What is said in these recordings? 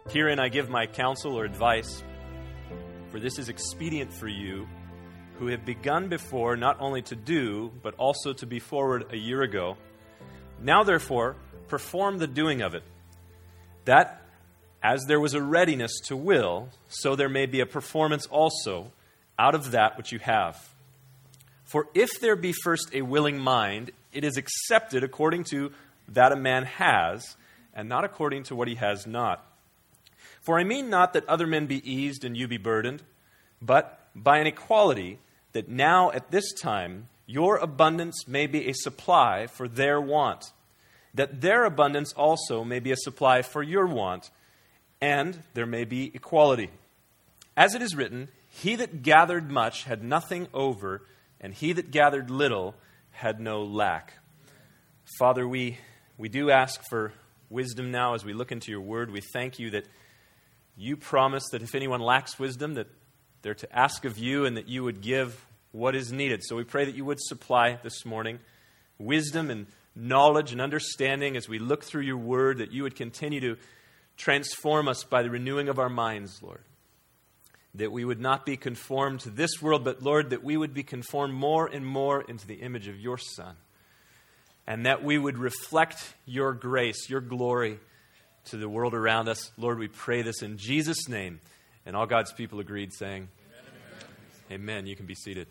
Herein I give my counsel or advice, for this is expedient for you, who have begun before not only to do, but also to be forward a year ago. Now therefore, perform the doing of it, that as there was a readiness to will, so there may be a performance also out of that which you have. For if there be first a willing mind, it is accepted according to that a man has, and not according to what he has not. For I mean not that other men be eased and you be burdened, but by an equality, that now at this time your abundance may be a supply for their want, that their abundance also may be a supply for your want, and there may be equality. As it is written, he that gathered much had nothing over, and he that gathered little had no lack. Father, we do ask for wisdom now as we look into your word. We thank you that you promise that if anyone lacks wisdom, that they're to ask of you and that you would give what is needed. So we pray that you would supply this morning wisdom and knowledge and understanding as we look through your word, that you would continue to transform us by the renewing of our minds, Lord. That we would not be conformed to this world, but, Lord, that we would be conformed more and more into the image of your Son. And that we would reflect your grace, your glory to the world around us. Lord, we pray this in Jesus' name. And all God's people agreed, saying, Amen. Amen. You can be seated.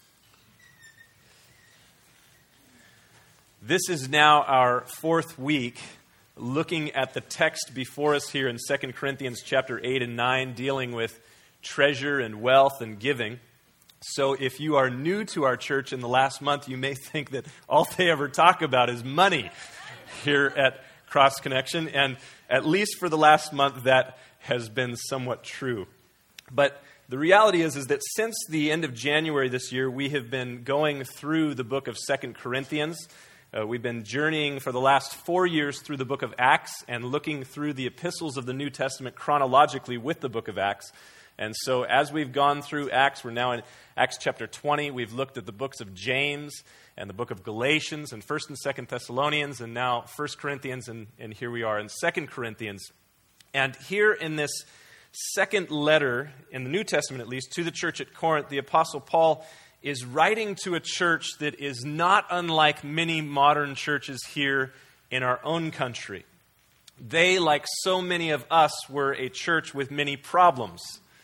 This is now our fourth week looking at the text before us here in 2 Corinthians chapter 8 and 9, dealing with treasure and wealth and giving. So if you are new to our church in the last month, you may think that all they ever talk about is money here at Cross Connection. And at least for the last month, that has been somewhat true. But the reality is that since the end of January this year, we have been going through the book of 2 Corinthians. We've been journeying for the last 4 years through the book of Acts and looking through the epistles of the New Testament chronologically with the book of Acts. And so as we've gone through Acts, we're now in Acts chapter 20. We've looked at the books of James and the book of Galatians and 1st and 2nd Thessalonians and now 1 Corinthians, and here we are in 2 Corinthians. And here in this second letter, in the New Testament at least, to the church at Corinth, the Apostle Paul is writing to a church that is not unlike many modern churches here in our own country. They, like so many of us, were a church with many problems.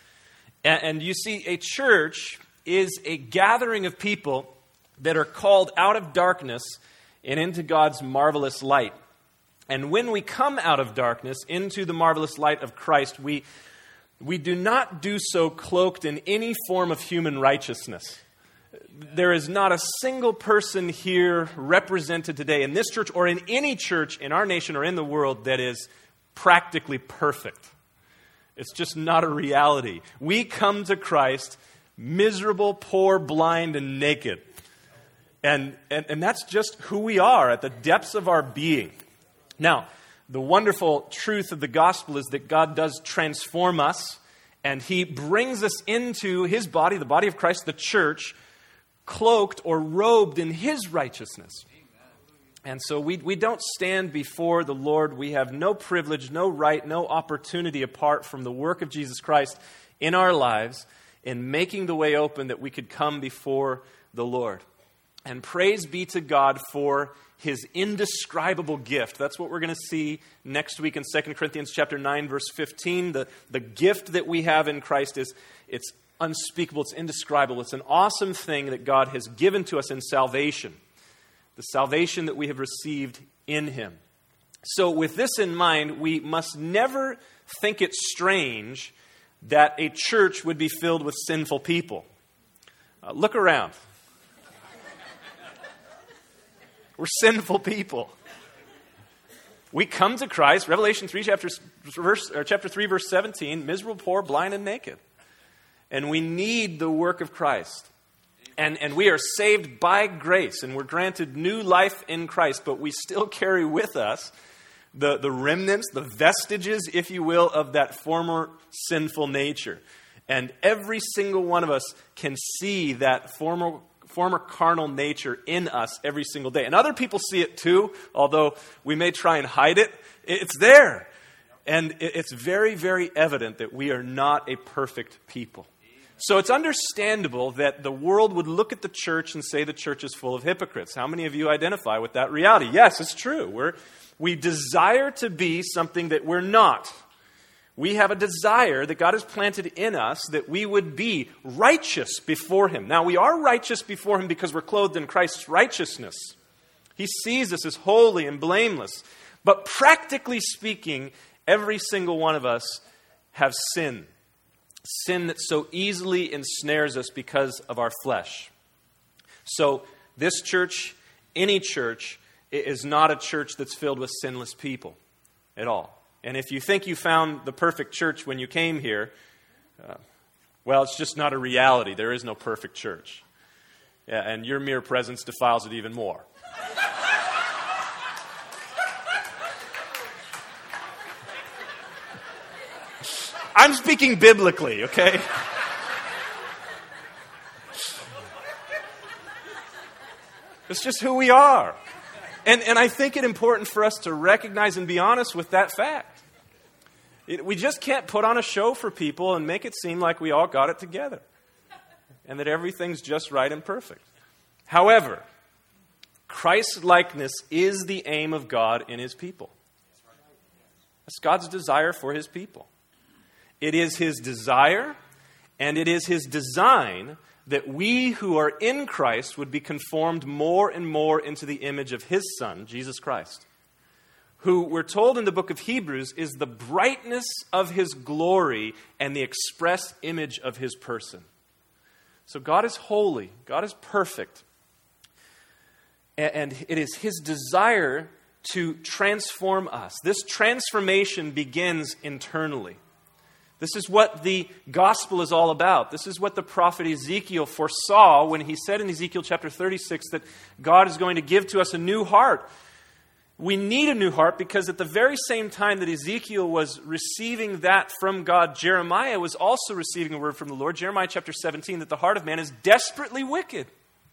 And you see, a church is a gathering of people that are called out of darkness and into God's marvelous light. And when we come out of darkness into the marvelous light of Christ, we do not do so cloaked in any form of human righteousness. There is not a single person here represented today in this church or in any church in our nation or in the world that is practically perfect. It's just not a reality. We come to Christ miserable, poor, blind, and naked. And that's just who we are at the depths of our being. Now, the wonderful truth of the gospel is that God does transform us, and He brings us into His body, the body of Christ, the church, cloaked or robed in His righteousness. And so we don't stand before the Lord. We have no privilege, no right, no opportunity apart from the work of Jesus Christ in our lives in making the way open that we could come before the Lord. And praise be to God for His indescribable gift. That's what we're going to see next week in 2 Corinthians chapter 9, verse 15. The gift that we have in Christ it's unspeakable, it's indescribable. It's an awesome thing that God has given to us in salvation. The salvation that we have received in Him. So with this in mind, we must never think it strange that a church would be filled with sinful people. Look around. We're sinful people. We come to Christ, Revelation 3, chapter 3, verse 17, miserable, poor, blind, and naked. And we need the work of Christ. And we are saved by grace, and we're granted new life in Christ, but we still carry with us the remnants, the vestiges, if you will, of that former sinful nature. And every single one of us can see that former carnal nature in us every single day. And other people see it too, although we may try and hide it. It's there. And it's very, very evident that we are not a perfect people. So it's understandable that the world would look at the church and say the church is full of hypocrites. How many of you identify with that reality? Yes, it's true. We desire to be something that we're not. We have a desire that God has planted in us that we would be righteous before Him. Now, we are righteous before Him because we're clothed in Christ's righteousness. He sees us as holy and blameless. But practically speaking, every single one of us have sin. Sin that so easily ensnares us because of our flesh. So this church, any church, is not a church that's filled with sinless people at all. And if you think you found the perfect church when you came here, well, it's just not a reality. There is no perfect church. Yeah, and your mere presence defiles it even more. I'm speaking biblically, okay? It's just who we are. And I think it important for us to recognize and be honest with that fact. We just can't put on a show for people and make it seem like we all got it together. And that everything's just right and perfect. However, Christ-likeness is the aim of God in His people. That's God's desire for His people. It is His desire and it is His design that we who are in Christ would be conformed more and more into the image of His Son, Jesus Christ, who we're told in the book of Hebrews is the brightness of His glory and the express image of His person. So God is holy, God is perfect, and it is His desire to transform us. This transformation begins internally. This is what the gospel is all about. This is what the prophet Ezekiel foresaw when he said in Ezekiel chapter 36 that God is going to give to us a new heart. We need a new heart because at the very same time that Ezekiel was receiving that from God, Jeremiah was also receiving a word from the Lord. Jeremiah chapter 17, that the heart of man is desperately wicked.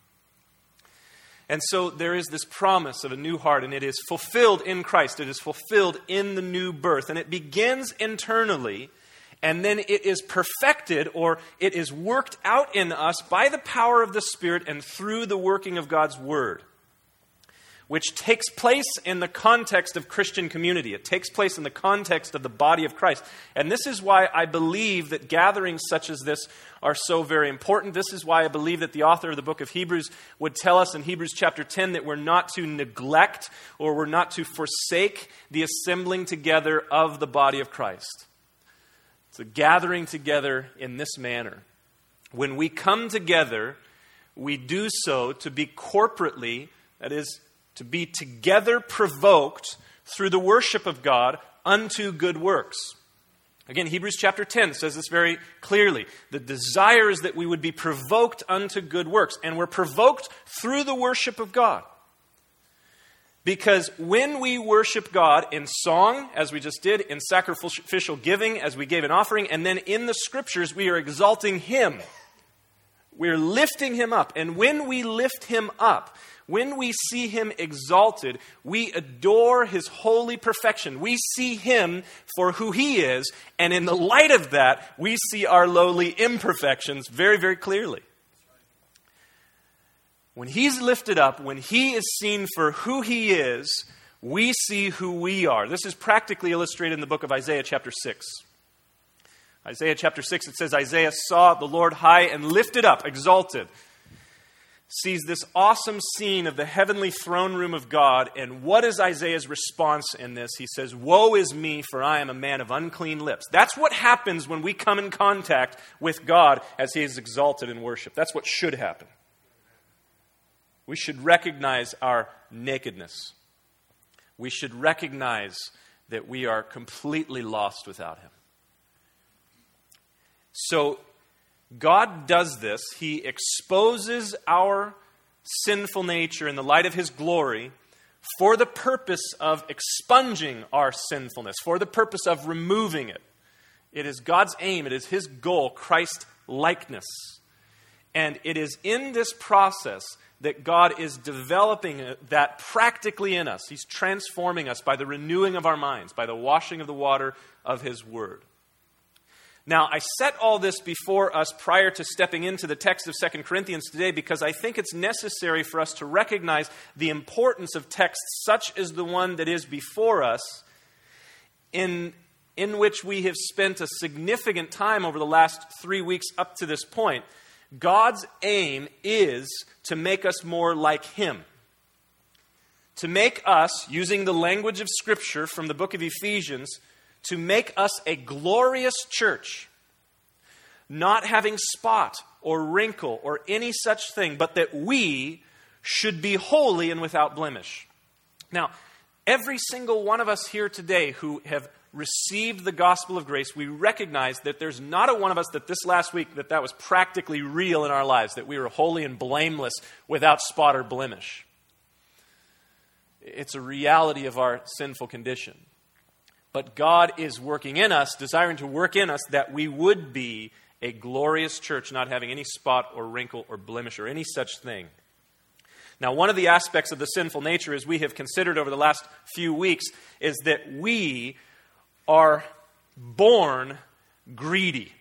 And so there is this promise of a new heart, and it is fulfilled in Christ. It is fulfilled in the new birth. And it begins internally, and then it is perfected, or it is worked out in us by the power of the Spirit and through the working of God's Word, which takes place in the context of Christian community. It takes place in the context of the body of Christ. And this is why I believe that gatherings such as this are so very important. This is why I believe that the author of the book of Hebrews would tell us in Hebrews chapter 10 that we're not to neglect or we're not to forsake the assembling together of the body of Christ. It's a gathering together in this manner. When we come together, we do so to be corporately, that is, to be together provoked through the worship of God unto good works. Again, Hebrews chapter 10 says this very clearly. The desire is that we would be provoked unto good works. And we're provoked through the worship of God. Because when we worship God in song, as we just did, in sacrificial giving, as we gave an offering, and then in the Scriptures, we are exalting Him. We're lifting Him up. And when we lift Him up, when we see Him exalted, we adore His holy perfection. We see Him for who He is, and in the light of that, we see our lowly imperfections very, very clearly. When He's lifted up, when He is seen for who He is, we see who we are. This is practically illustrated in the book of Isaiah chapter 6. Isaiah chapter 6, it says, Isaiah saw the Lord high and lifted up, exalted. Sees this awesome scene of the heavenly throne room of God. And what is Isaiah's response in this? He says, "Woe is me, for I am a man of unclean lips." That's what happens when we come in contact with God as He is exalted in worship. That's what should happen. We should recognize our nakedness. We should recognize that we are completely lost without Him. So, God does this. He exposes our sinful nature in the light of His glory for the purpose of expunging our sinfulness, for the purpose of removing it. It is God's aim. It is His goal, Christ-likeness. And it is in this process that God is developing that practically in us. He's transforming us by the renewing of our minds, by the washing of the water of His Word. Now, I set all this before us prior to stepping into the text of 2 Corinthians today because I think it's necessary for us to recognize the importance of texts such as the one that is before us, in which we have spent a significant time over the last 3 weeks up to this point. God's aim is to make us more like Him. To make us, using the language of Scripture from the book of Ephesians, to make us a glorious church, not having spot or wrinkle or any such thing, but that we should be holy and without blemish. Now, every single one of us here today who have received the gospel of grace, we recognize that there's not a one of us that this last week that was practically real in our lives, that we were holy and blameless without spot or blemish. It's a reality of our sinful condition. But God is working in us, desiring to work in us that we would be a glorious church, not having any spot or wrinkle or blemish or any such thing. Now, one of the aspects of the sinful nature, as we have considered over the last few weeks, is that we are born greedy.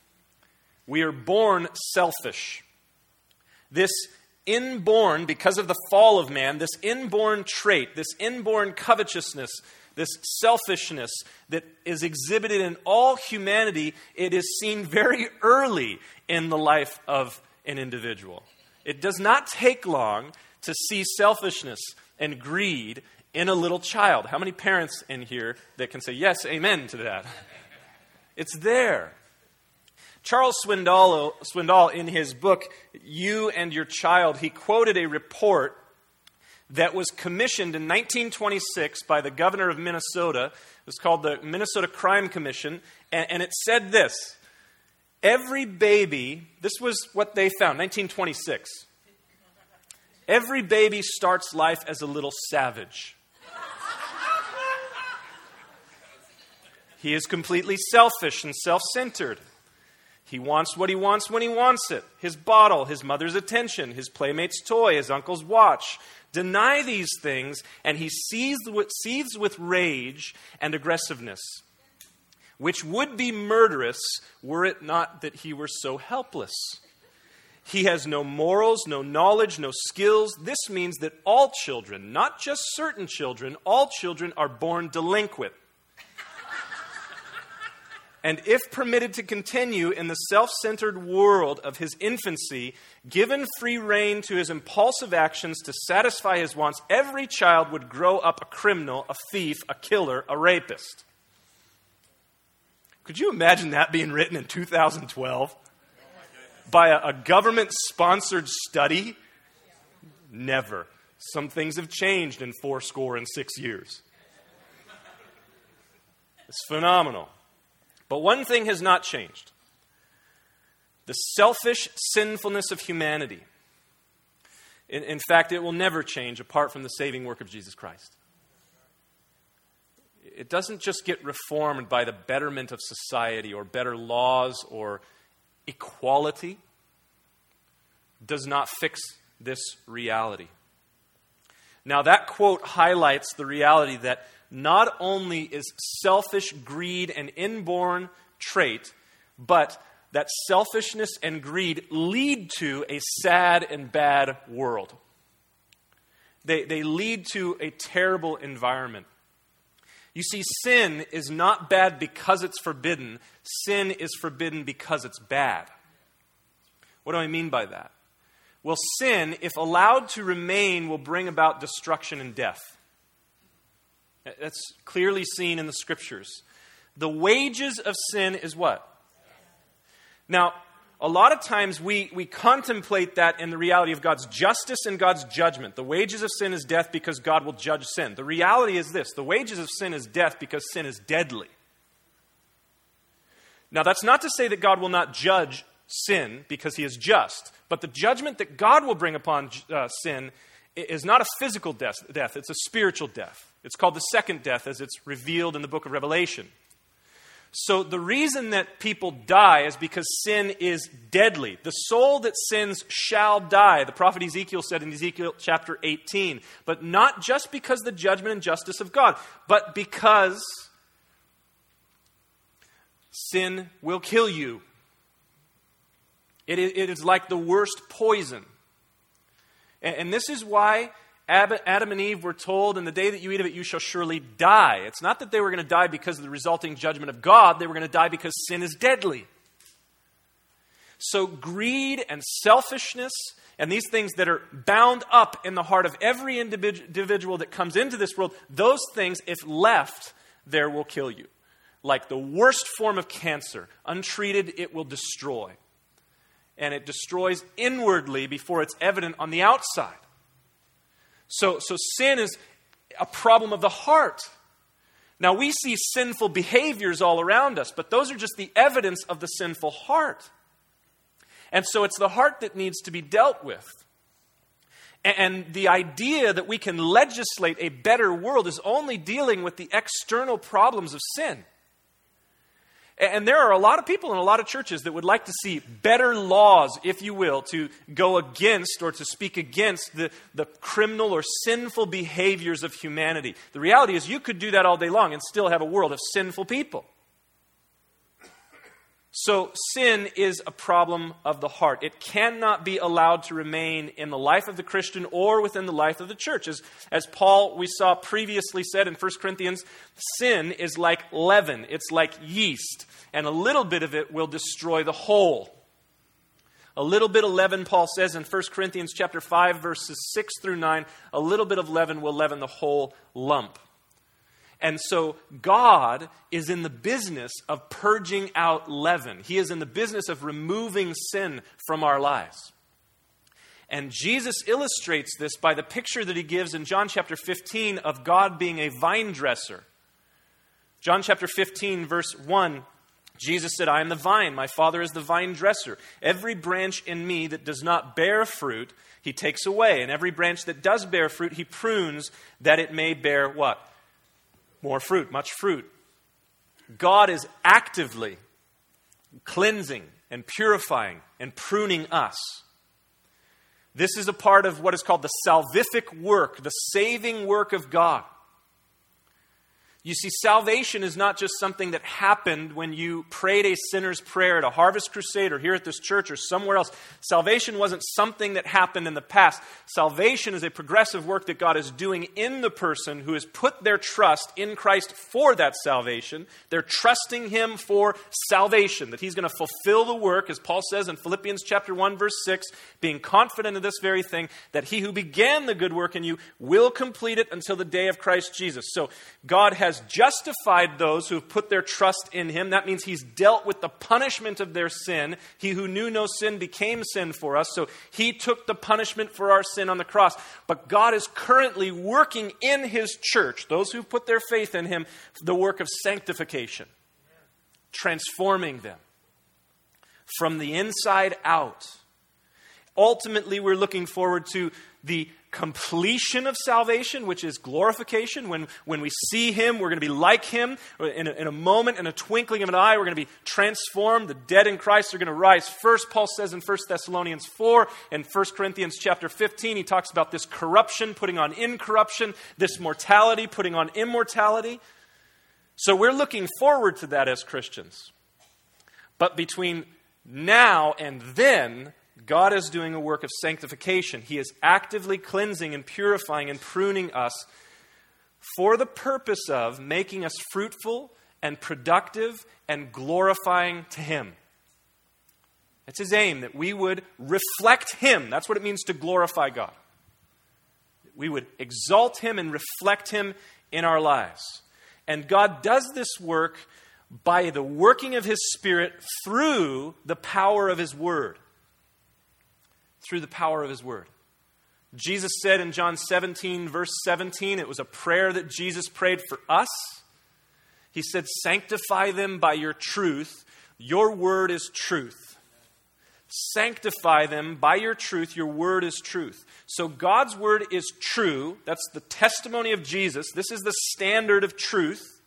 We are born selfish. This inborn, because of the fall of man, this inborn trait, this inborn covetousness, this selfishness that is exhibited in all humanity, it is seen very early in the life of an individual. It does not take long to see selfishness and greed in a little child. How many parents in here that can say, yes, amen to that? It's there. Charles Swindoll, in his book, You and Your Child, he quoted a report that was commissioned in 1926 by the governor of Minnesota. It was called the Minnesota Crime Commission, and it said this: every baby, this was what they found, 1926. Every baby starts life as a little savage. He is completely selfish and self-centered. He wants what he wants when he wants it. His bottle, his mother's attention, his playmate's toy, his uncle's watch. Deny these things, and he seethes with rage and aggressiveness, which would be murderous were it not that he were so helpless. He has no morals, no knowledge, no skills. This means that all children, not just certain children, all children are born delinquent. And if permitted to continue in the self-centered world of his infancy, given free rein to his impulsive actions to satisfy his wants, every child would grow up a criminal, a thief, a killer, a rapist. Could you imagine that being written in 2012 by a government-sponsored study? Never. Some things have changed in 66 years. It's phenomenal. But one thing has not changed: the selfish sinfulness of humanity. In fact, it will never change apart from the saving work of Jesus Christ. It doesn't just get reformed by the betterment of society or better laws or equality. It does not fix this reality. Now, that quote highlights the reality that not only is selfish greed an inborn trait, but that selfishness and greed lead to a sad and bad world. They lead to a terrible environment. You see, sin is not bad because it's forbidden. Sin is forbidden because it's bad. What do I mean by that? Well, sin, if allowed to remain, will bring about destruction and death. That's clearly seen in the Scriptures. The wages of sin is what? Now, a lot of times we contemplate that in the reality of God's justice and God's judgment. The wages of sin is death because God will judge sin. The reality is this: the wages of sin is death because sin is deadly. Now, that's not to say that God will not judge sin because He is just, but the judgment that God will bring upon sin is not a physical death, it's a spiritual death. It's called the second death as it's revealed in the book of Revelation. So the reason that people die is because sin is deadly. The soul that sins shall die, the prophet Ezekiel said in Ezekiel chapter 18. But not just because of the judgment and justice of God, but because sin will kill you. It is like the worst poison. And this is why Adam and Eve were told, in the day that you eat of it, you shall surely die. It's not that they were going to die because of the resulting judgment of God. They were going to die because sin is deadly. So greed and selfishness and these things that are bound up in the heart of every individual that comes into this world, those things, if left there, will kill you. Like the worst form of cancer, untreated, it will destroy. And it destroys inwardly before it's evident on the outside. So sin is a problem of the heart. Now, we see sinful behaviors all around us, but those are just the evidence of the sinful heart. And so it's the heart that needs to be dealt with. And the idea that we can legislate a better world is only dealing with the external problems of sin. And there are a lot of people in a lot of churches that would like to see better laws, if you will, to go against or to speak against the criminal or sinful behaviors of humanity. The reality is you could do that all day long and still have a world of sinful people. So sin is a problem of the heart. It cannot be allowed to remain in the life of the Christian or within the life of the church. As Paul, we saw previously said in 1 Corinthians, sin is like leaven. It's like yeast. And a little bit of it will destroy the whole. A little bit of leaven, Paul says in 1 Corinthians chapter 5, verses 6 through 9, a little bit of leaven will leaven the whole lump. And so God is in the business of purging out leaven. He is in the business of removing sin from our lives. And Jesus illustrates this by the picture that he gives in John chapter 15 of God being a vine dresser. John chapter 15, verse 1, Jesus said, I am the vine, my Father is the vine dresser. Every branch in me that does not bear fruit, he takes away. And every branch that does bear fruit, he prunes that it may bear what? More fruit, much fruit. God is actively cleansing and purifying and pruning us. This is a part of what is called the salvific work, the saving work of God. You see, salvation is not just something that happened when you prayed a sinner's prayer at a Harvest Crusade or here at this church or somewhere else. Salvation wasn't something that happened in the past. Salvation is a progressive work that God is doing in the person who has put their trust in Christ for that salvation. They're trusting Him for salvation, that He's going to fulfill the work, as Paul says in Philippians chapter 1, verse 6, being confident of this very thing, that He who began the good work in you will complete it until the day of Christ Jesus. So God has justified those who have put their trust in Him. That means He's dealt with the punishment of their sin. He who knew no sin became sin for us. So He took the punishment for our sin on the cross. But God is currently working in His church, those who put their faith in Him, the work of sanctification, transforming them from the inside out. Ultimately, we're looking forward to the completion of salvation, which is glorification. When we see Him, we're going to be like Him. In a moment, in a twinkling of an eye, we're going to be transformed. The dead in Christ are going to rise first. Paul says in 1 Thessalonians 4 and 1 Corinthians chapter 15, he talks about this corruption putting on incorruption, this mortality putting on immortality. So we're looking forward to that as Christians. But between now and then, God is doing a work of sanctification. He is actively cleansing and purifying and pruning us for the purpose of making us fruitful and productive and glorifying to Him. That's His aim, that we would reflect Him. That's what it means to glorify God. We would exalt Him and reflect Him in our lives. And God does this work by the working of His Spirit through the power of His Word. Through the power of His Word. Jesus said in John 17, verse 17, it was a prayer that Jesus prayed for us. He said, sanctify them by your truth. Your word is truth. Sanctify them by your truth. Your word is truth. So God's word is true. That's the testimony of Jesus. This is the standard of truth.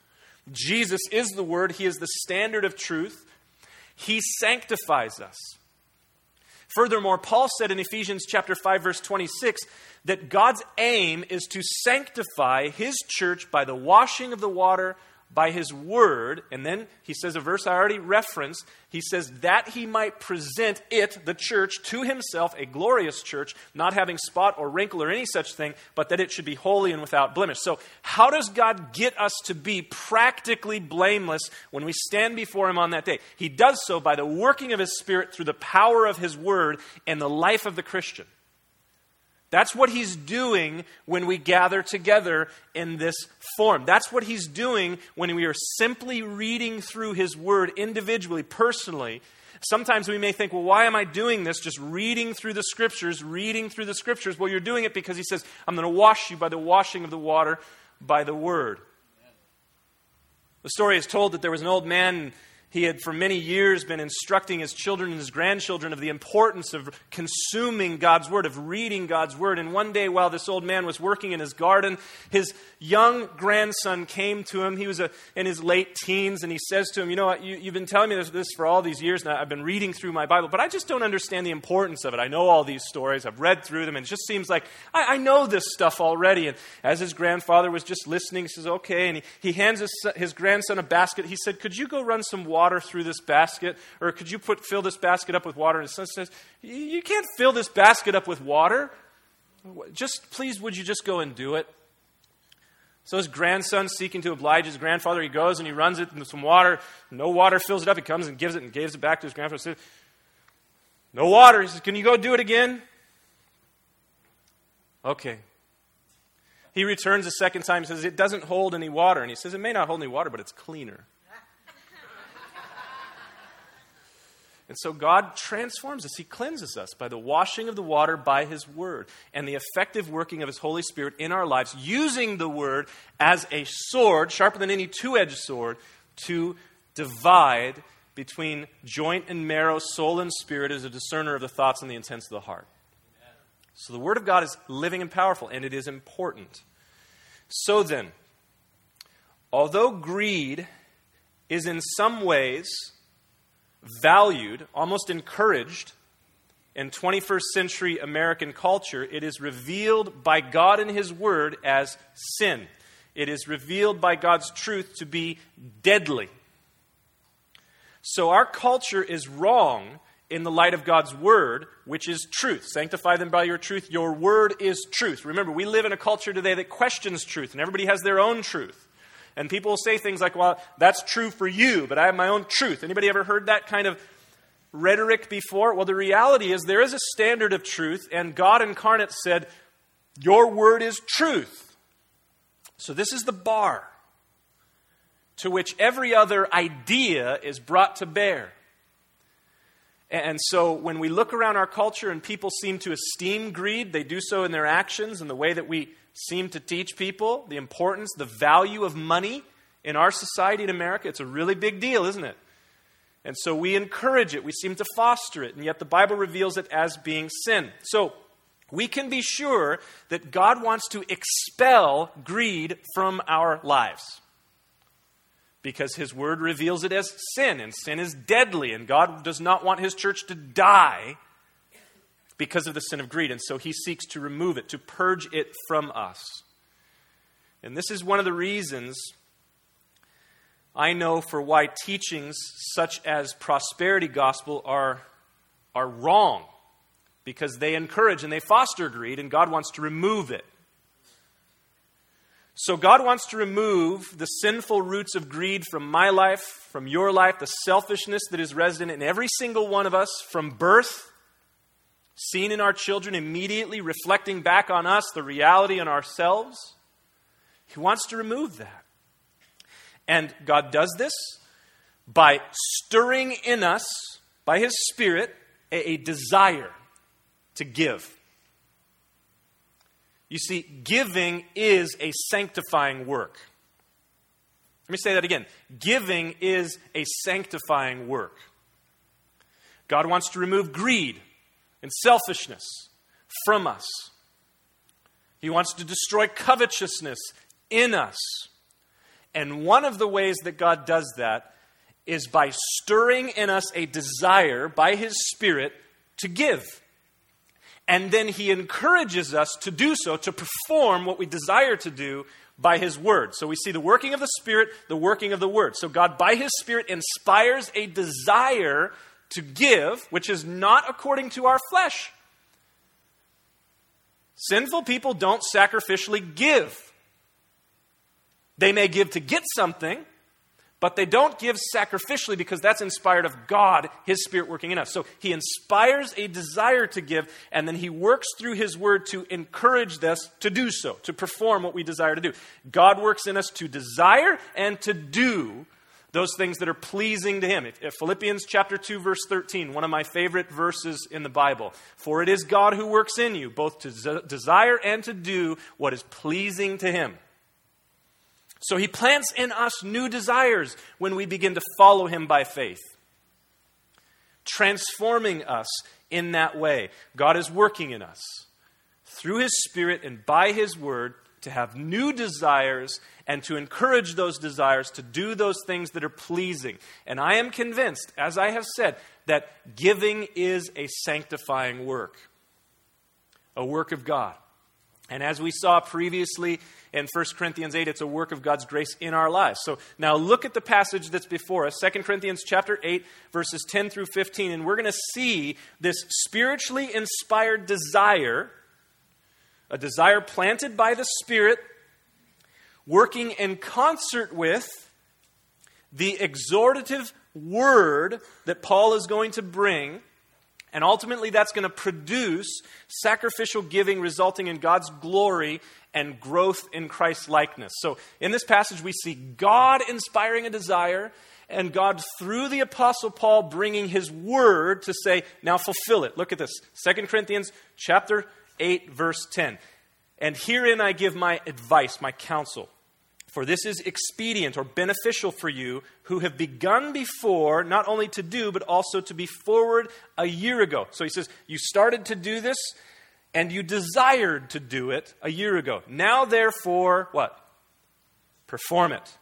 Jesus is the Word. He is the standard of truth. He sanctifies us. Furthermore, Paul said in Ephesians chapter 5, verse 26, that God's aim is to sanctify His church by the washing of the water by His Word. And then he says a verse I already referenced. He says that He might present it, the church, to Himself, a glorious church, not having spot or wrinkle or any such thing, but that it should be holy and without blemish. So how does God get us to be practically blameless when we stand before Him on that day? He does so by the working of His Spirit through the power of His Word and the life of the Christian. That's what He's doing when we gather together in this form. That's what He's doing when we are simply reading through His Word individually, personally. Sometimes we may think, well, why am I doing this? Just reading through the Scriptures. Well, you're doing it because He says, I'm going to wash you by the washing of the water by the Word. The story is told that there was an old man. He had for many years been instructing his children and his grandchildren of the importance of consuming God's Word, of reading God's Word. And one day while this old man was working in his garden, his young grandson came to him. He was in his late teens, and he says to him, you know what, you've been telling me this for all these years now. I've been reading through my Bible, but I just don't understand the importance of it. I know all these stories. I've read through them, and it just seems like I know this stuff already. And as his grandfather was just listening, he says, okay. And he hands his grandson a basket. He said, could you go run some water through this basket, or could you fill this basket up with water? And his son says, you can't fill this basket up with water. Just please, would you just go and do it? So his grandson, seeking to oblige his grandfather, he goes and he runs it into some water. No water fills it up. He comes and gives it back to his grandfather. He says, no water. He says, can you go do it again? Okay. He returns a second time and says, it doesn't hold any water. And he says, it may not hold any water, but it's cleaner. And so God transforms us. He cleanses us by the washing of the water by His Word and the effective working of His Holy Spirit in our lives, using the Word as a sword, sharper than any two-edged sword, to divide between joint and marrow, soul and spirit, as a discerner of the thoughts and the intents of the heart. Amen. So the Word of God is living and powerful, and it is important. So then, although greed is in some ways valued, almost encouraged in 21st century American culture, it is revealed by God in His Word as sin. It is revealed by God's truth to be deadly. So our culture is wrong in the light of God's Word, which is truth. Sanctify them by your truth. Your Word is truth. Remember, we live in a culture today that questions truth, and everybody has their own truth. And people will say things like, well, that's true for you, but I have my own truth. Anybody ever heard that kind of rhetoric before? Well, the reality is there is a standard of truth, and God incarnate said, your word is truth. So this is the bar to which every other idea is brought to bear. And so when we look around our culture and people seem to esteem greed, they do so in their actions and the way that we seem to teach people the importance, the value of money in our society in America. It's a really big deal, isn't it? And so we encourage it. We seem to foster it. And yet the Bible reveals it as being sin. So we can be sure that God wants to expel greed from our lives, because His Word reveals it as sin, and sin is deadly, and God does not want His church to die because of the sin of greed. And so He seeks to remove it, to purge it from us. And this is one of the reasons I know for why teachings such as prosperity gospel are wrong, because they encourage and they foster greed, and God wants to remove it. So God wants to remove the sinful roots of greed from my life, from your life, the selfishness that is resident in every single one of us from birth, seen in our children, immediately reflecting back on us the reality in ourselves. He wants to remove that. And God does this by stirring in us, by His Spirit, a desire to give. You see, giving is a sanctifying work. Let me say that again. Giving is a sanctifying work. God wants to remove greed and selfishness from us. He wants to destroy covetousness in us. And one of the ways that God does that is by stirring in us a desire by His Spirit to give. And then He encourages us to do so, to perform what we desire to do by His Word. So we see the working of the Spirit, the working of the Word. So God, by His Spirit, inspires a desire to give, which is not according to our flesh. Sinful people don't sacrificially give. They may give to get something, but they don't give sacrificially because that's inspired of God, His Spirit working in us. So He inspires a desire to give, and then He works through His Word to encourage us to do so, to perform what we desire to do. God works in us to desire and to do those things that are pleasing to Him. Philippians chapter 2, verse 13, one of my favorite verses in the Bible. For it is God who works in you, both to desire and to do what is pleasing to Him. So He plants in us new desires when we begin to follow Him by faith, transforming us in that way. God is working in us through His Spirit and by His Word to have new desires and to encourage those desires to do those things that are pleasing. And I am convinced, as I have said, that giving is a sanctifying work, a work of God. And as we saw previously in 1 Corinthians 8, it's a work of God's grace in our lives. So now look at the passage that's before us, 2 Corinthians chapter 8, verses 10 through 15, and we're going to see this spiritually inspired desire, a desire planted by the Spirit, working in concert with the exhortative word that Paul is going to bring. And ultimately, that's going to produce sacrificial giving resulting in God's glory and growth in Christ's likeness. So in this passage, we see God inspiring a desire and God, through the Apostle Paul, bringing His word to say, now fulfill it. Look at this. 2 Corinthians chapter 8, verse 10. And herein I give my advice, my counsel. For this is expedient or beneficial for you who have begun before, not only to do, but also to be forward a year ago. So he says, you started to do this and you desired to do it a year ago. Now therefore, what? Perform it.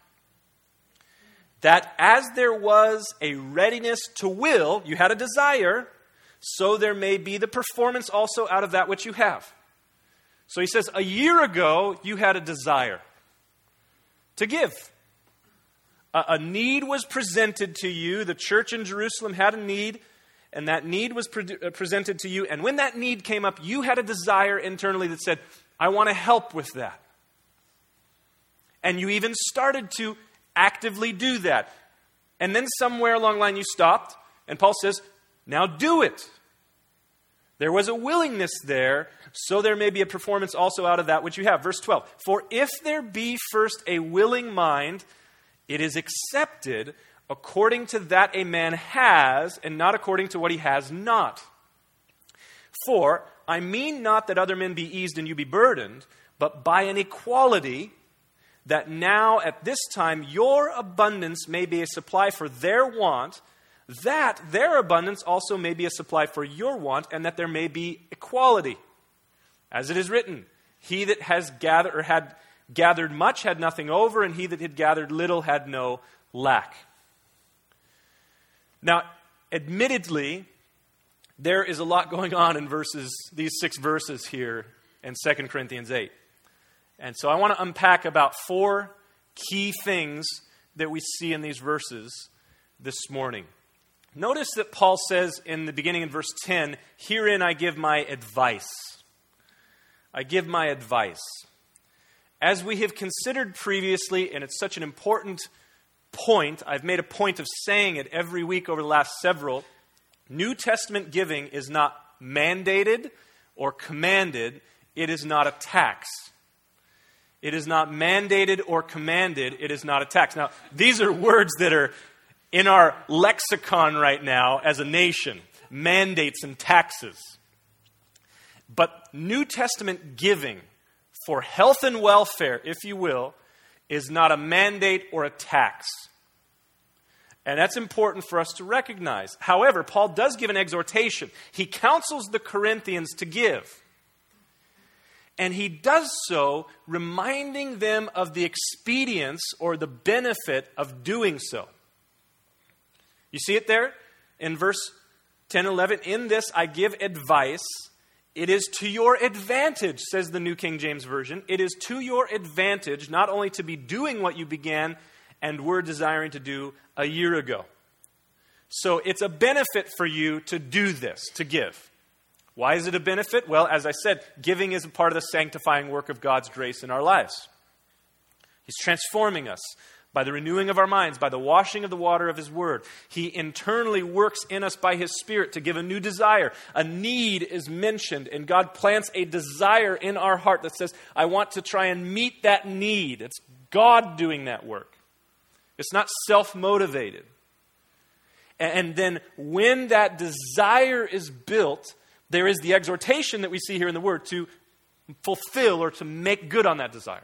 That as there was a readiness to will, you had a desire, so there may be the performance also out of that which you have. So he says, a year ago you had a desire to give. A need was presented to you. The church in Jerusalem had a need, and that need was presented to you. And when that need came up, you had a desire internally that said, I want to help with that. And you even started to actively do that. And then somewhere along the line you stopped, and Paul says, now do it. There was a willingness there, so there may be a performance also out of that which you have. Verse 12, for if there be first a willing mind, it is accepted according to that a man has, and not according to what he has not. For I mean not that other men be eased and you be burdened, but by an equality, that now at this time your abundance may be a supply for their want, that their abundance also may be a supply for your want, and that there may be equality. As it is written, he that has gathered or had gathered much had nothing over, and he that had gathered little had no lack. Now, admittedly, there is a lot going on in these 6 verses here in 2 Corinthians 8. And so I want to unpack about 4 key things that we see in these verses this morning. Notice that Paul says in the beginning in verse 10, herein I give my advice. I give my advice. As we have considered previously, and it's such an important point, I've made a point of saying it every week over the last several, New Testament giving is not mandated or commanded. It is not a tax. It is not mandated or commanded. It is not a tax. Now, these are words that are in our lexicon right now as a nation, mandates and taxes. But New Testament giving for health and welfare, if you will, is not a mandate or a tax. And that's important for us to recognize. However, Paul does give an exhortation. He counsels the Corinthians to give. And he does so reminding them of the expedience or the benefit of doing so. You see it there in verse 10, 11. In this I give advice. It is to your advantage, says the New King James Version. It is to your advantage not only to be doing what you began and were desiring to do a year ago. So it's a benefit for you to do this, to give. Why is it a benefit? Well, as I said, giving is a part of the sanctifying work of God's grace in our lives. He's transforming us by the renewing of our minds, by the washing of the water of His Word. He internally works in us by His Spirit to give a new desire. A need is mentioned, and God plants a desire in our heart that says, I want to try and meet that need. It's God doing that work. It's not self-motivated. And then when that desire is built, there is the exhortation that we see here in the Word to fulfill or to make good on that desire.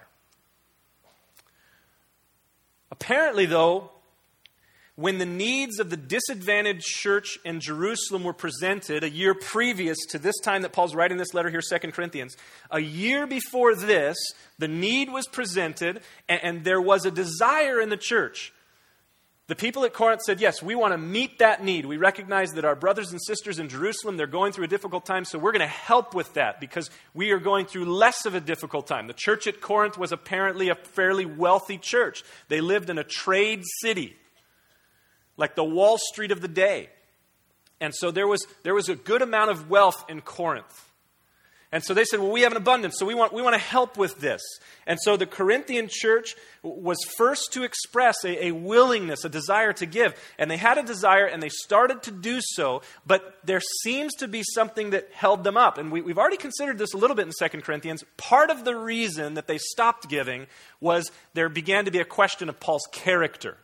Apparently, though, when the needs of the disadvantaged church in Jerusalem were presented a year previous to this time that Paul's writing this letter here, 2 Corinthians, a year before this, the need was presented and there was a desire in the church. The people at Corinth said, yes, we want to meet that need. We recognize that our brothers and sisters in Jerusalem, they're going through a difficult time, so we're going to help with that because we are going through less of a difficult time. The church at Corinth was apparently a fairly wealthy church. They lived in a trade city, like the Wall Street of the day. And so there was a good amount of wealth in Corinth. And so they said, well, we have an abundance, so we want to help with this. And so the Corinthian church was first to express a willingness, a desire to give. And they had a desire, and they started to do so, but there seems to be something that held them up. And we've already considered this a little bit in 2 Corinthians. Part of the reason that they stopped giving was there began to be a question of Paul's character.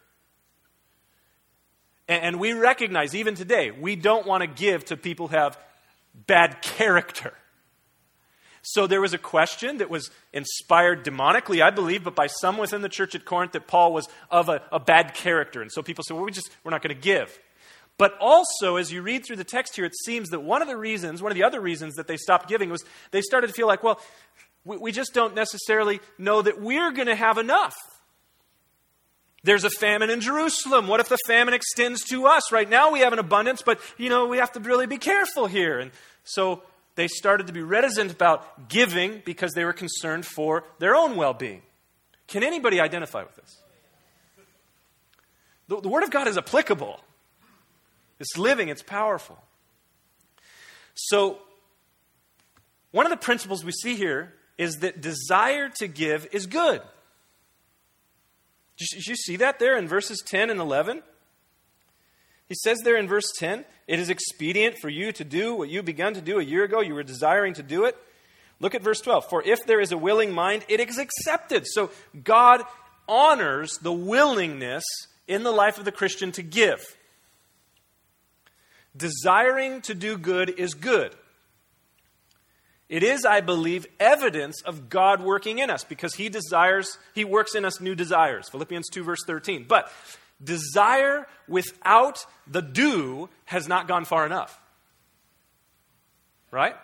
And we recognize, even today, we don't want to give to people who have bad character. So there was a question that was inspired demonically, I believe, but by some within the church at Corinth that Paul was of a bad character. And so people said, well, we're not going to give. But also, as you read through the text here, it seems that one of the other reasons that they stopped giving was they started to feel like, well, we just don't necessarily know that we're going to have enough. There's a famine in Jerusalem. What if the famine extends to us? Right now we have an abundance, but, we have to really be careful here. And so they started to be reticent about giving because they were concerned for their own well-being. Can anybody identify with this? The Word of God is applicable. It's living. It's powerful. So, one of the principles we see here is that desire to give is good. Did you see that there in verses 10 and 11? He says there in verse 10, it is expedient for you to do what you began to do a year ago. You were desiring to do it. Look at verse 12. For if there is a willing mind, it is accepted. So God honors the willingness in the life of the Christian to give. Desiring to do good is good. It is, I believe, evidence of God working in us because He works in us new desires. Philippians 2 verse 13. But desire without the do has not gone far enough. Right?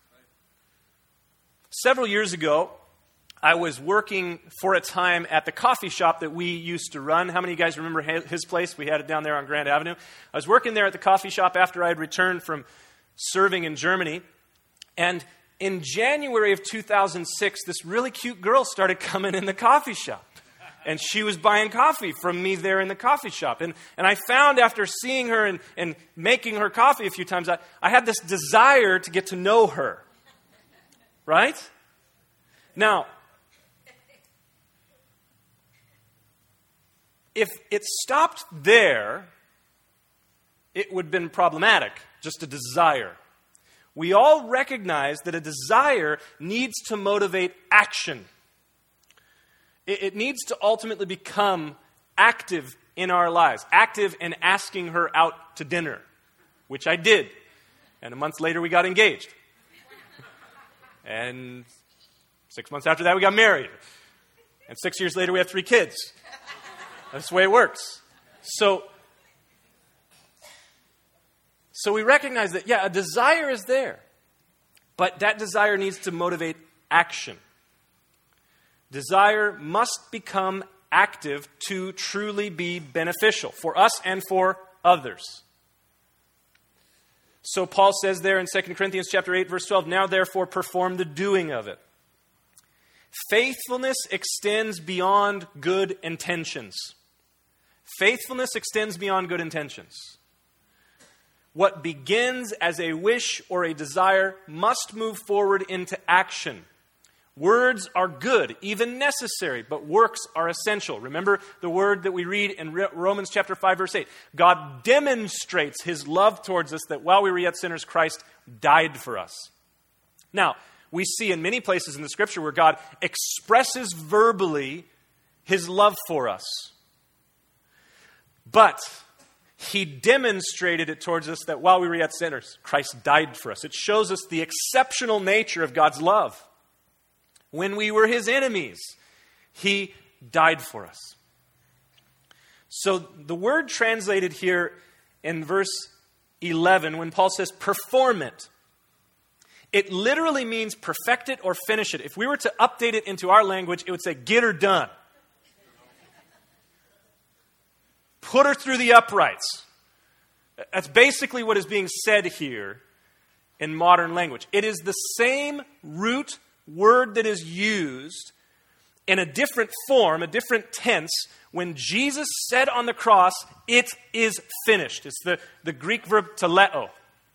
Several years ago, I was working for a time at the coffee shop that we used to run. How many of you guys remember his place? We had it down there on Grand Avenue. I was working there at the coffee shop after I had returned from serving in Germany. And in January of 2006, this really cute girl started coming in the coffee shop. And she was buying coffee from me there in the coffee shop. And I found after seeing her and making her coffee a few times, I had this desire to get to know her. Right? Now, if it stopped there, it would have been problematic, just a desire. We all recognize that a desire needs to motivate action. It needs to ultimately become active in our lives, active in asking her out to dinner, which I did. And a month later, we got engaged. And 6 months after that, we got married. And 6 years later, we have 3 kids. That's the way it works. So we recognize that, a desire is there. But that desire needs to motivate action. Desire must become active to truly be beneficial for us and for others. So Paul says there in 2 Corinthians chapter 8, verse 12, now therefore perform the doing of it. Faithfulness extends beyond good intentions. Faithfulness extends beyond good intentions. What begins as a wish or a desire must move forward into action. Words are good, even necessary, but works are essential. Remember the word that we read in Romans chapter 5, verse 8. God demonstrates his love towards us that while we were yet sinners, Christ died for us. Now, we see in many places in the Scripture where God expresses verbally his love for us. But he demonstrated it towards us that while we were yet sinners, Christ died for us. It shows us the exceptional nature of God's love. When we were his enemies, he died for us. So the word translated here in verse 11, when Paul says perform it, it literally means perfect it or finish it. If we were to update it into our language, it would say get her done. Put her through the uprights. That's basically what is being said here in modern language. It is the same root word that is used in a different form, a different tense, when Jesus said on the cross, it is finished. It's the Greek verb teleo.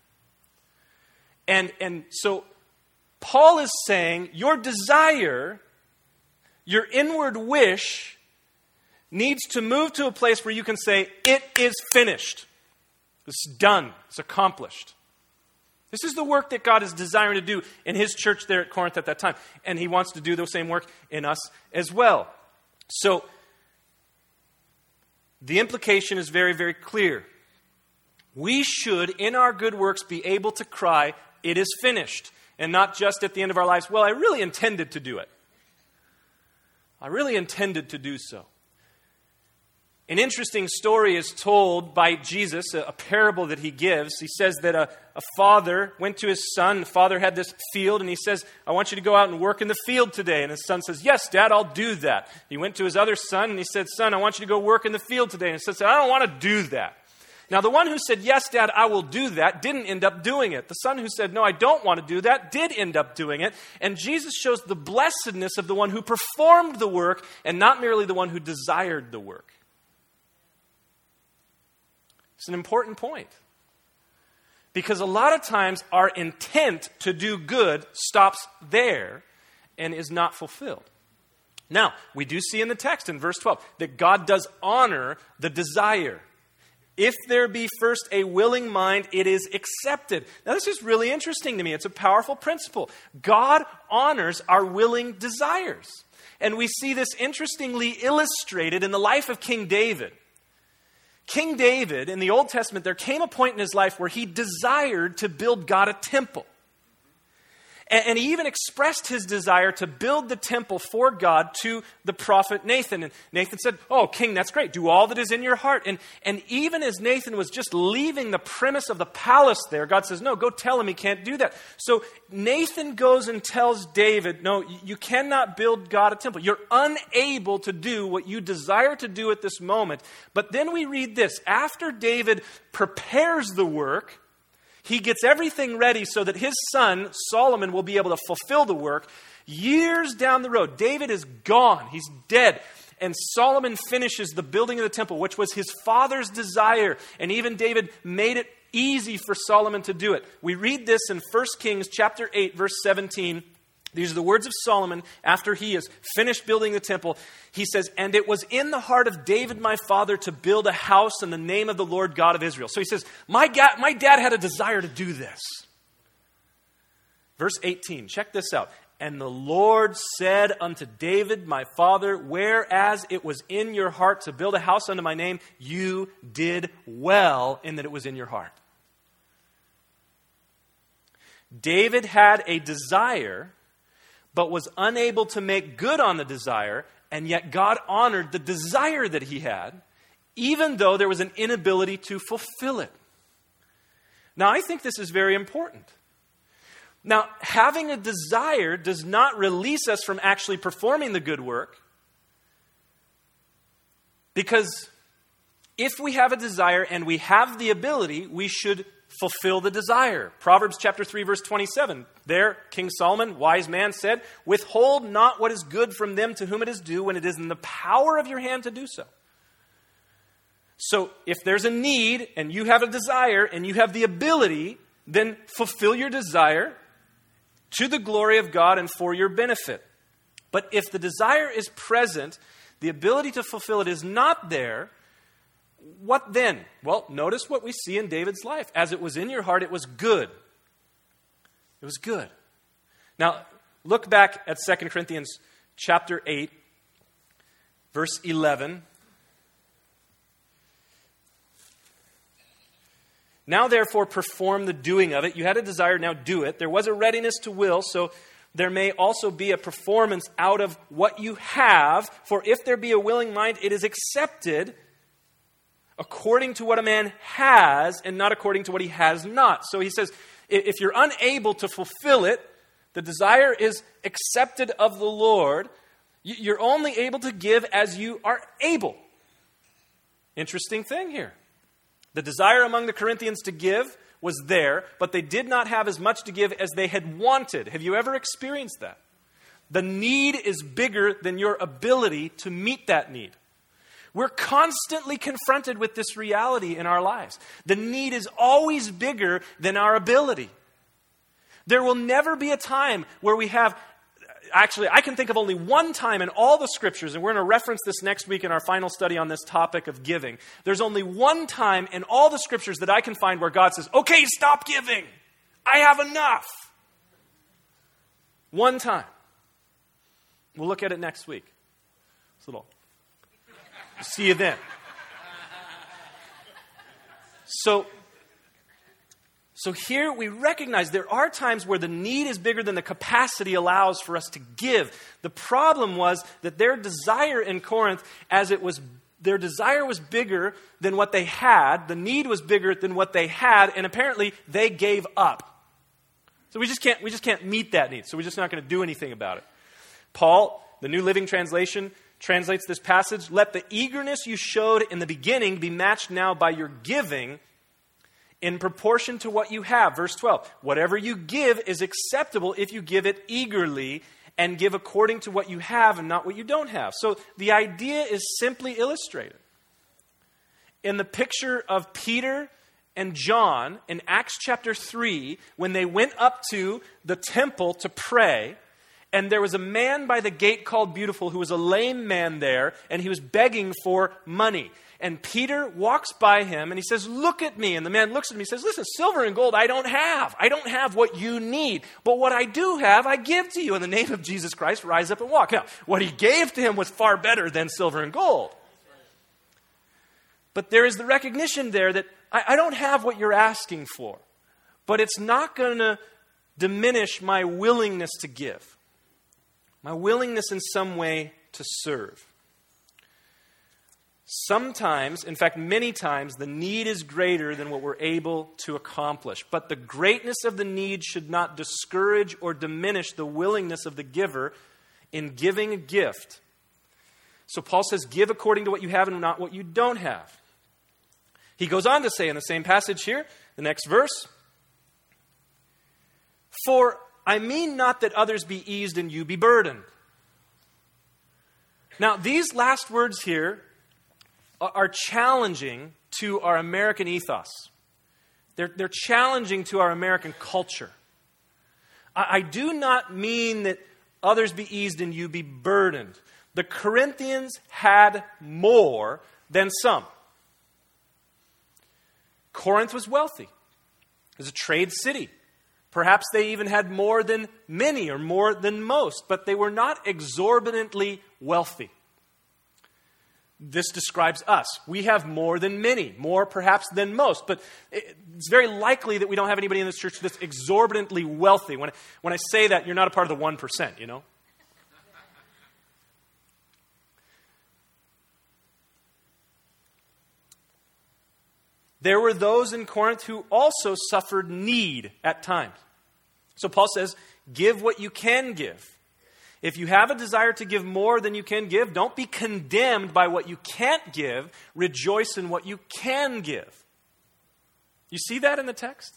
And so Paul is saying your desire, your inward wish, needs to move to a place where you can say, it is finished. It's done. It's accomplished. This is the work that God is desiring to do in his church there at Corinth at that time. And he wants to do the same work in us as well. So, the implication is very, very clear. We should, in our good works, be able to cry, it is finished. And not just at the end of our lives, well, I really intended to do it. I really intended to do so. An interesting story is told by Jesus, a parable that he gives. He says that a father went to his son. The father had this field, and he says, I want you to go out and work in the field today. And his son says, yes, Dad, I'll do that. He went to his other son, and he said, son, I want you to go work in the field today. And his son said, I don't want to do that. Now, the one who said, yes, Dad, I will do that, didn't end up doing it. The son who said, no, I don't want to do that, did end up doing it. And Jesus shows the blessedness of the one who performed the work and not merely the one who desired the work. It's an important point. Because a lot of times our intent to do good stops there and is not fulfilled. Now, we do see in the text in verse 12 that God does honor the desire. If there be first a willing mind, it is accepted. Now, this is really interesting to me. It's a powerful principle. God honors our willing desires. And we see this interestingly illustrated in the life of King David. King David, in the Old Testament, there came a point in his life where he desired to build God a temple. And he even expressed his desire to build the temple for God to the prophet Nathan. And Nathan said, oh, king, that's great. Do all that is in your heart. And even as Nathan was just leaving the premise of the palace there, God says, no, go tell him he can't do that. So Nathan goes and tells David, no, you cannot build God a temple. You're unable to do what you desire to do at this moment. But then we read this. After David prepares the work, he gets everything ready so that his son, Solomon, will be able to fulfill the work. Years down the road, David is gone. He's dead. And Solomon finishes the building of the temple, which was his father's desire. And even David made it easy for Solomon to do it. We read this in 1 Kings chapter 8, verse 17. These are the words of Solomon after he has finished building the temple. He says, and it was in the heart of David my father to build a house in the name of the Lord God of Israel. So he says, my dad had a desire to do this. Verse 18, check this out. And the Lord said unto David my father, whereas it was in your heart to build a house unto my name, you did well in that it was in your heart. David had a desire, but was unable to make good on the desire, and yet God honored the desire that he had, even though there was an inability to fulfill it. Now, I think this is very important, Now, having a desire does not release us from actually performing the good work, because if we have a desire and we have the ability, we should fulfill the desire. Proverbs chapter 3, verse 27. There, King Solomon, wise man, said, "Withhold not what is good from them to whom it is due, when it is in the power of your hand to do so." So, if there's a need and you have a desire and you have the ability, then fulfill your desire to the glory of God and for your benefit. But if the desire is present, the ability to fulfill it is not there, what then? Well, notice what we see in David's life. As it was in your heart, it was good. It was good. Now, look back at 2 Corinthians chapter 8, verse 11. Now, therefore, perform the doing of it. You had a desire, now do it. There was a readiness to will, so there may also be a performance out of what you have. For if there be a willing mind, it is accepted according to what a man has and not according to what he has not. So he says, if you're unable to fulfill it, the desire is accepted of the Lord. You're only able to give as you are able. Interesting thing here. The desire among the Corinthians to give was there, but they did not have as much to give as they had wanted. Have you ever experienced that? The need is bigger than your ability to meet that need. We're constantly confronted with this reality in our lives. The need is always bigger than our ability. There will never be a time where we have... Actually, I can think of only one time in all the Scriptures, and we're going to reference this next week in our final study on this topic of giving. There's only one time in all the Scriptures that I can find where God says, "Okay, stop giving. I have enough." One time. We'll look at it next week. See you then. So here we recognize there are times where the need is bigger than the capacity allows for us to give. The problem was that their desire in Corinth, their desire was bigger than what they had. The need was bigger than what they had, and apparently they gave up. So we just can't meet that need. So we're just not going to do anything about it. Paul, the New Living Translation, translates this passage, "Let the eagerness you showed in the beginning be matched now by your giving in proportion to what you have." Verse 12, "Whatever you give is acceptable if you give it eagerly, and give according to what you have and not what you don't have." So the idea is simply illustrated. In the picture of Peter and John in Acts chapter 3, when they went up to the temple to pray, and there was a man by the gate called Beautiful who was a lame man there, and he was begging for money. And Peter walks by him and he says, "Look at me." And the man looks at him and he says, "Listen, silver and gold I don't have. I don't have what you need. But what I do have, I give to you. In the name of Jesus Christ, rise up and walk." Now, what he gave to him was far better than silver and gold. But there is the recognition there that I don't have what you're asking for. But it's not going to diminish my willingness to give. My willingness in some way to serve. Sometimes, in fact, many times, the need is greater than what we're able to accomplish. But the greatness of the need should not discourage or diminish the willingness of the giver in giving a gift. So Paul says, "Give according to what you have and not what you don't have." He goes on to say in the same passage here, the next verse, "For I mean not that others be eased and you be burdened." Now, these last words here are challenging to our American ethos. They're challenging to our American culture. I do not mean that others be eased and you be burdened. The Corinthians had more than some. Corinth was wealthy. It was a trade city. Perhaps they even had more than many or more than most, but they were not exorbitantly wealthy. This describes us. We have more than many, more perhaps than most, but it's very likely that we don't have anybody in this church that's exorbitantly wealthy. When I say that, you're not a part of the 1%, you know? There were those in Corinth who also suffered need at times. So Paul says, give what you can give. If you have a desire to give more than you can give, don't be condemned by what you can't give. Rejoice in what you can give. You see that in the text?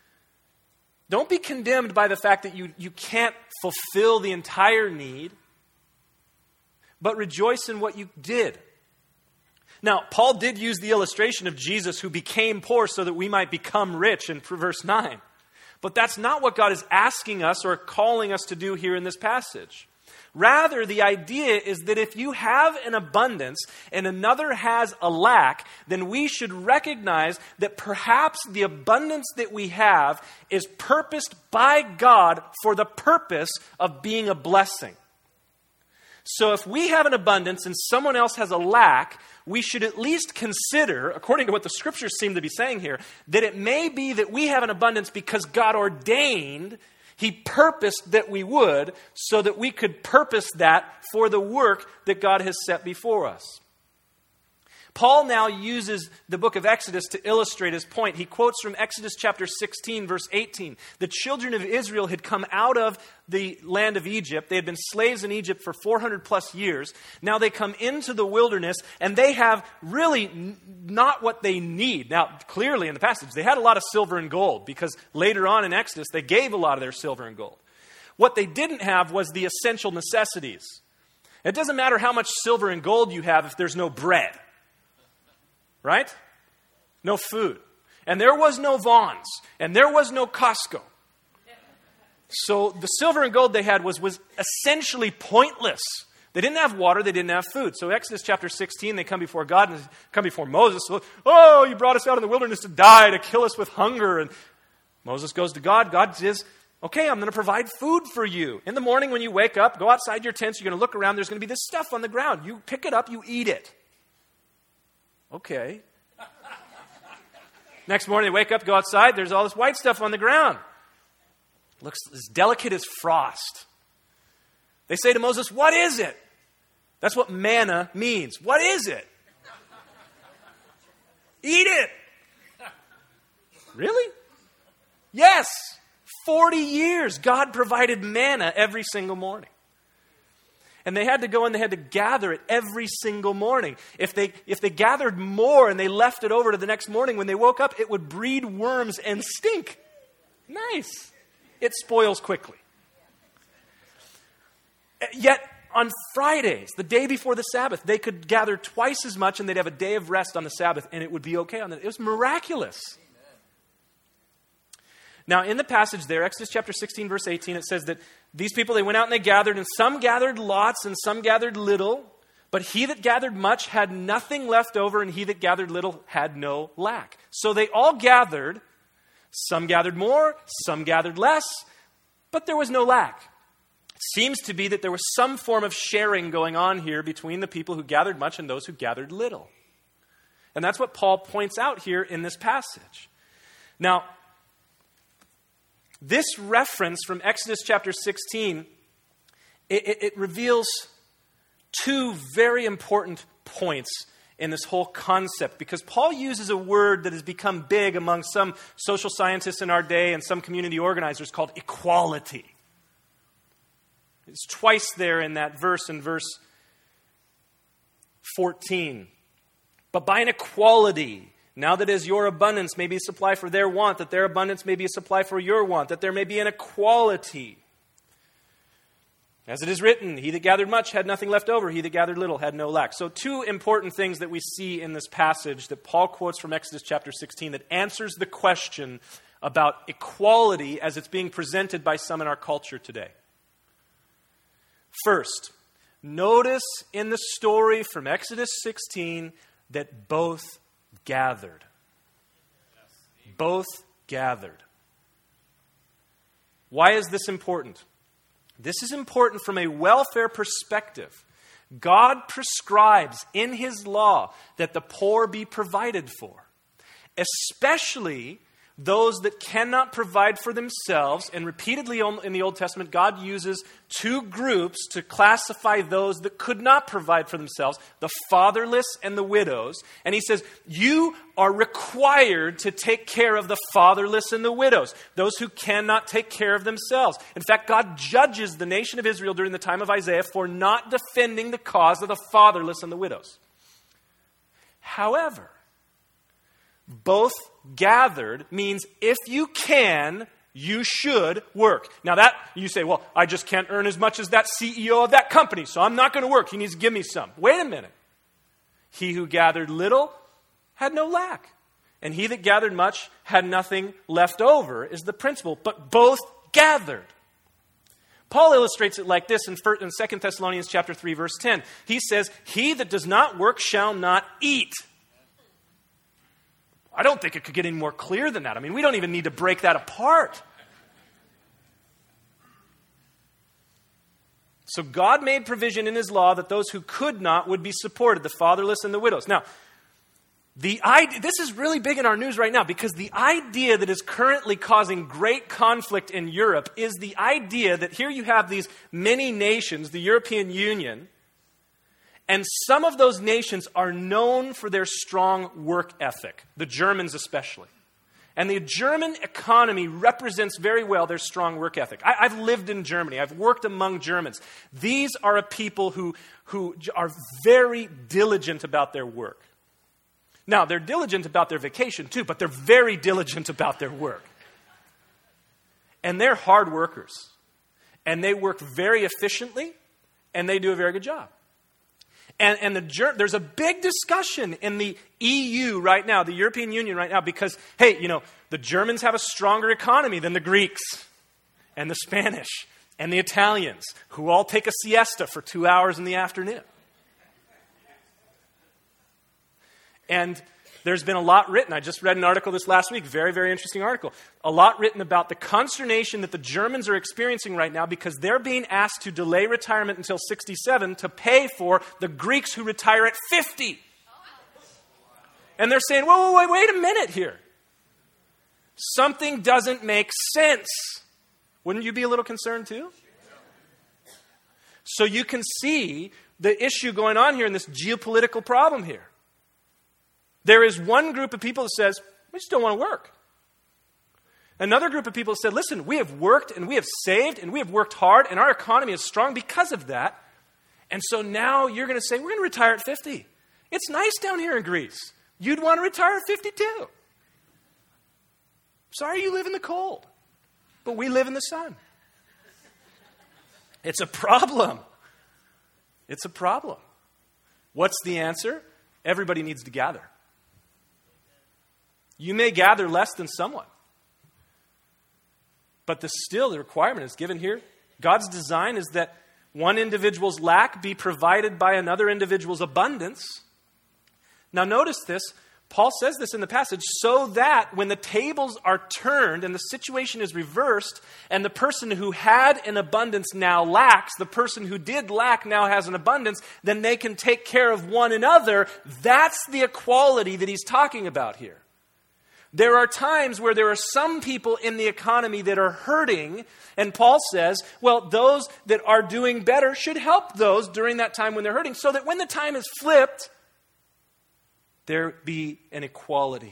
Don't be condemned by the fact that you can't fulfill the entire need, but rejoice in what you did. Now, Paul did use the illustration of Jesus who became poor so that we might become rich in verse 9. But that's not what God is asking us or calling us to do here in this passage. Rather, the idea is that if you have an abundance and another has a lack, then we should recognize that perhaps the abundance that we have is purposed by God for the purpose of being a blessing. So if we have an abundance and someone else has a lack, we should at least consider, according to what the scriptures seem to be saying here, that it may be that we have an abundance because God ordained, He purposed that we would, so that we could purpose that for the work that God has set before us. Paul now uses the book of Exodus to illustrate his point. He quotes from Exodus chapter 16, verse 18. The children of Israel had come out of the land of Egypt. They had been slaves in Egypt for 400 plus years. Now they come into the wilderness, and they have really not what they need. Now, clearly in the passage, they had a lot of silver and gold, because later on in Exodus, they gave a lot of their silver and gold. What they didn't have was the essential necessities. It doesn't matter how much silver and gold you have if there's no bread. Right? No food. And there was no Vons. And there was no Costco. So the silver and gold they had was essentially pointless. They didn't have water. They didn't have food. So Exodus chapter 16, they come before God and come before Moses. Oh, you brought us out in the wilderness to die, to kill us with hunger. And Moses goes to God. God says, okay, I'm going to provide food for you. In the morning when you wake up, go outside your tents. You're going to look around. There's going to be this stuff on the ground. You pick it up. You eat it. Okay. Next morning, they wake up, go outside. There's all this white stuff on the ground. Looks as delicate as frost. They say to Moses, what is it? That's what manna means. What is it? Eat it. Really? Yes. 40 years, God provided manna every single morning. And they had to go and they had to gather it every single morning. If they gathered more and they left it over to the next morning, when they woke up, it would breed worms and stink. Nice. It spoils quickly. Yet on Fridays, the day before the Sabbath, they could gather twice as much and they'd have a day of rest on the Sabbath and it would be okay on that. It was miraculous. Now, in the passage there, Exodus chapter 16, verse 18, it says that these people, they went out and they gathered, and some gathered lots and some gathered little. But he that gathered much had nothing left over, and he that gathered little had no lack. So they all gathered. Some gathered more, some gathered less, but there was no lack. It seems to be that there was some form of sharing going on here between the people who gathered much and those who gathered little. And that's what Paul points out here in this passage. Now, this reference from Exodus chapter 16, it reveals two very important points in this whole concept, because Paul uses a word that has become big among some social scientists in our day and some community organizers called equality. It's twice there in that verse, in verse 14. But by an equality, now that as your abundance may be a supply for their want, that their abundance may be a supply for your want, that there may be an equality. As it is written, he that gathered much had nothing left over, he that gathered little had no lack. So two important things that we see in this passage that Paul quotes from Exodus chapter 16 that answers the question about equality as it's being presented by some in our culture today. First, notice in the story from Exodus 16 that both gathered. Both gathered. Why is this important? This is important from a welfare perspective. God prescribes in His law that the poor be provided for, especially those that cannot provide for themselves. And repeatedly in the Old Testament, God uses two groups to classify those that could not provide for themselves, the fatherless and the widows. And he says, you are required to take care of the fatherless and the widows, those who cannot take care of themselves. In fact, God judges the nation of Israel during the time of Isaiah for not defending the cause of the fatherless and the widows. However, both gathered means if you can, you should work. Now that, you say, well, I just can't earn as much as that CEO of that company, so I'm not going to work. He needs to give me some. Wait a minute. He who gathered little had no lack. And he that gathered much had nothing left over is the principle. But both gathered. Paul illustrates it like this in 2 Thessalonians chapter 3, verse 10. He says, he that does not work shall not eat. I don't think it could get any more clear than that. I mean, we don't even need to break that apart. So God made provision in his law that those who could not would be supported, the fatherless and the widows. Now, this is really big in our news right now because the idea that is currently causing great conflict in Europe is the idea that here you have these many nations, the European Union, and some of those nations are known for their strong work ethic, the Germans especially. And the German economy represents very well their strong work ethic. I've lived in Germany. I've worked among Germans. These are a people who are very diligent about their work. Now, they're diligent about their vacation too, but they're very diligent about their work. And they're hard workers. And they work very efficiently, and they do a very good job. And there's a big discussion in the EU right now, the European Union right now, because, hey, the Germans have a stronger economy than the Greeks and the Spanish and the Italians, who all take a siesta for 2 hours in the afternoon. And there's been a lot written. I just read an article this last week, very, very interesting article. A lot written about the consternation that the Germans are experiencing right now because they're being asked to delay retirement until 67 to pay for the Greeks who retire at 50. And they're saying, whoa, wait a minute here. Something doesn't make sense. Wouldn't you be a little concerned too? So you can see the issue going on here in this geopolitical problem here. There is one group of people that says, we just don't want to work. Another group of people said, listen, we have worked and we have saved and we have worked hard and our economy is strong because of that. And so now you're going to say, we're going to retire at 50. It's nice down here in Greece. You'd want to retire at 50 too. Sorry you live in the cold, but we live in the sun. It's a problem. It's a problem. What's the answer? Everybody needs to gather. You may gather less than someone. But the requirement is given here. God's design is that one individual's lack be provided by another individual's abundance. Now notice this. Paul says this in the passage, so that when the tables are turned and the situation is reversed and the person who had an abundance now lacks, the person who did lack now has an abundance, then they can take care of one another. That's the equality that he's talking about here. There are times where there are some people in the economy that are hurting, and Paul says, well, those that are doing better should help those during that time when they're hurting, so that when the time is flipped, there be an equality.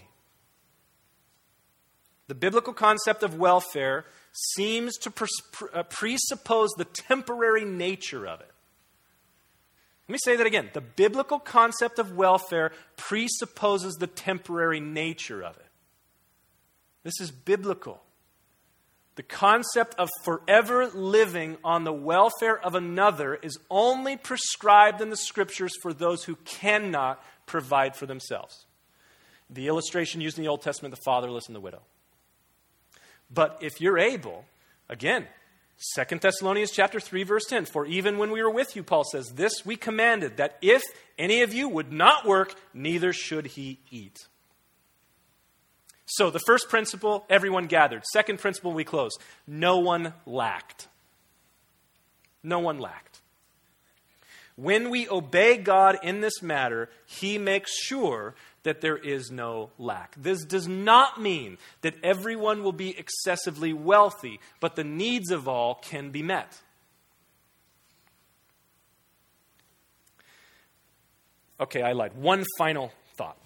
The biblical concept of welfare seems to presuppose the temporary nature of it. Let me say that again. The biblical concept of welfare presupposes the temporary nature of it. This is biblical. The concept of forever living on the welfare of another is only prescribed in the Scriptures for those who cannot provide for themselves. The illustration used in the Old Testament, the fatherless and the widow. But if you're able, again, 2 Thessalonians chapter 3, verse 10, for even when we were with you, Paul says, this we commanded, that if any of you would not work, neither should he eat. So the first principle, everyone gathered. Second principle, we close. No one lacked. No one lacked. When we obey God in this matter, he makes sure that there is no lack. This does not mean that everyone will be excessively wealthy, but the needs of all can be met. Okay, I lied. One final thought.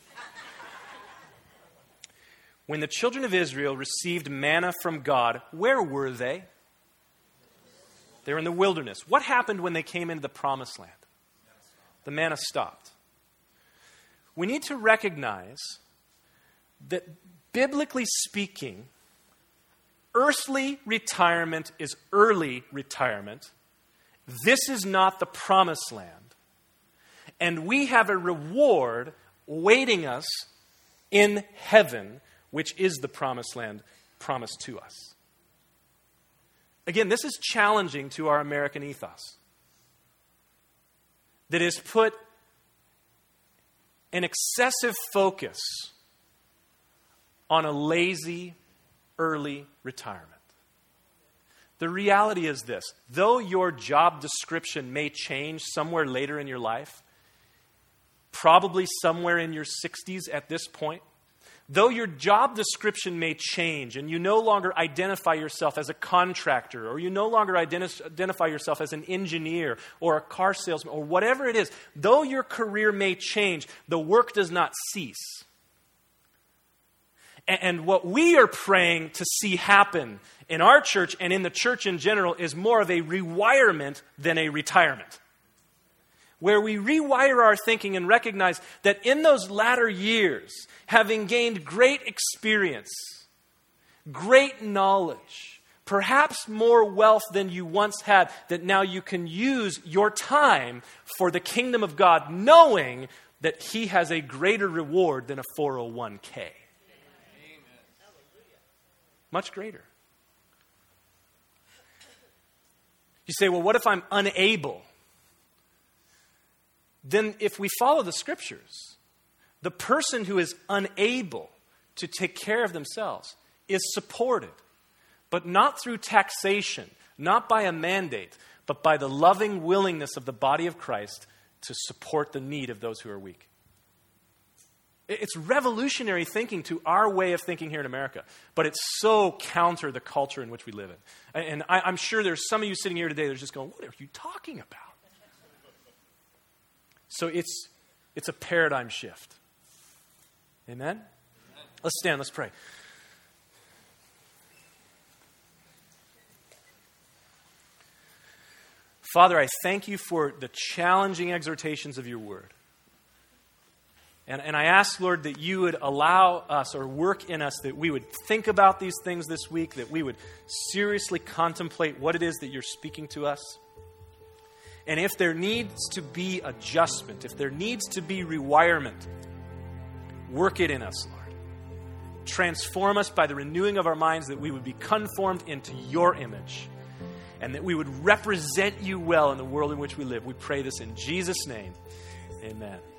When the children of Israel received manna from God, where were they? They were in the wilderness. What happened when they came into the promised land? The manna stopped. We need to recognize that, biblically speaking, earthly retirement is early retirement. This is not the promised land. And we have a reward waiting us in heaven, which is the promised land promised to us. Again, this is challenging to our American ethos that has put an excessive focus on a lazy early retirement. The reality is this: though your job description may change somewhere later in your life, probably somewhere in your 60s at this point, though your job description may change and you no longer identify yourself as a contractor, or you no longer identify yourself as an engineer or a car salesman or whatever it is, though your career may change, the work does not cease. And what we are praying to see happen in our church and in the church in general is more of a rewirement than a retirement, where we rewire our thinking and recognize that in those latter years, having gained great experience, great knowledge, perhaps more wealth than you once had, that now you can use your time for the kingdom of God, knowing that He has a greater reward than a 401k. Amen. Much greater. You say, well, what if I'm unable? Then if we follow the Scriptures, the person who is unable to take care of themselves is supported, but not through taxation, not by a mandate, but by the loving willingness of the body of Christ to support the need of those who are weak. It's revolutionary thinking to our way of thinking here in America, but it's so counter the culture in which we live in. And I'm sure there's some of you sitting here today that are just going, what are you talking about? So it's a paradigm shift. Amen? Let's stand, let's pray. Father, I thank you for the challenging exhortations of your word. And I ask, Lord, that you would allow us or work in us, that we would think about these things this week, that we would seriously contemplate what it is that you're speaking to us. And if there needs to be adjustment, if there needs to be rewirement, work it in us, Lord. Transform us by the renewing of our minds, that we would be conformed into your image, and that we would represent you well in the world in which we live. We pray this in Jesus' name. Amen.